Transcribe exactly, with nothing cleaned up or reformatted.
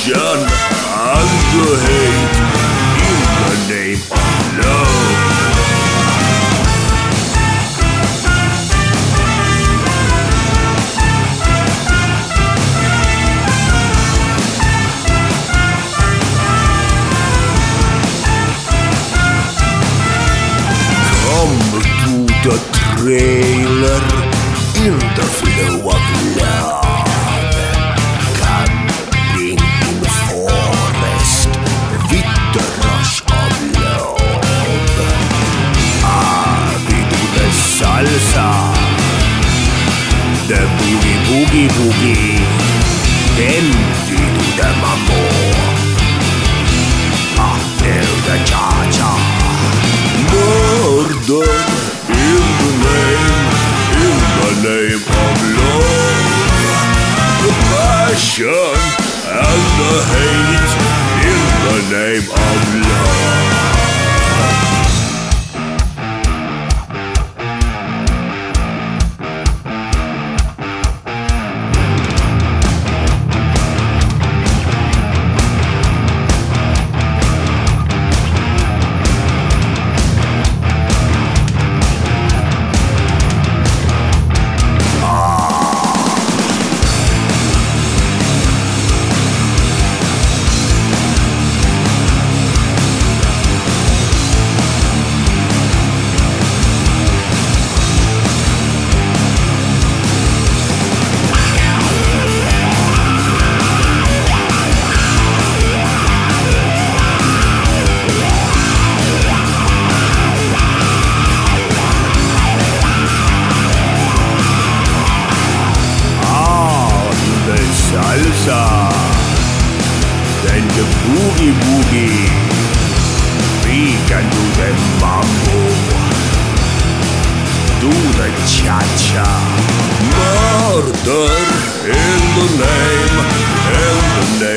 passion and the hate in the name of love. Come to the trailer in the flow of love. Camping in the forest with the rush of love. Ah, we do the salsa, the boogie boogie boogie. Then we do the mambo. Ah, feel the cha-cha. Murder in the name, in the name of love. The passion and the hate in the name of love. Salsa, then the boogie boogie. We can do the mambo, do the cha-cha. Murder in the name, in the name